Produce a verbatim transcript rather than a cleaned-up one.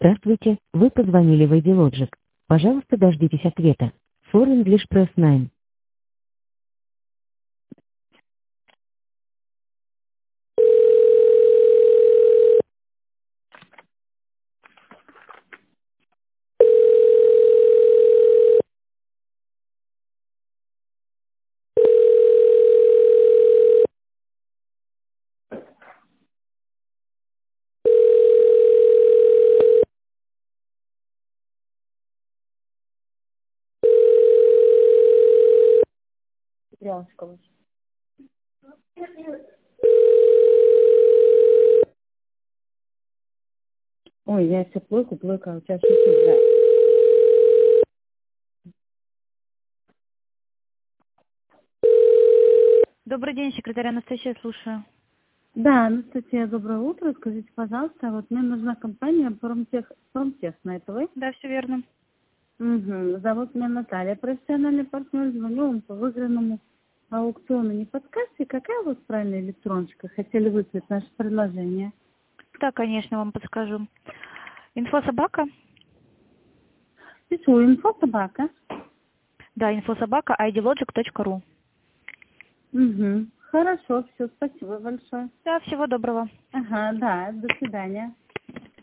Здравствуйте, вы позвонили в IDLogic. Пожалуйста, дождитесь ответа. For English Press девять. Брянского. Ой, я все плойку, плойка, у тебя все да. Добрый день, секретарь Анастасия, слушаю. Да, Анастасия, доброе утро. Скажите, пожалуйста, вот мне нужна компания Промтех, Промтехно, это вы? Да, все верно. Угу. Зовут меня Наталья, профессиональный партнер. Звоню вам по выигранному аукциону. Не подскажете, какая у вас правильная электроночка? Хотели выслать наше предложение? Да, конечно, вам подскажу. Инфособака? Пишу, инфо собака. Да, инфособака айдилоджик точка ру. Угу. Хорошо, все, спасибо большое. Да, всего доброго. Ага, да, до свидания.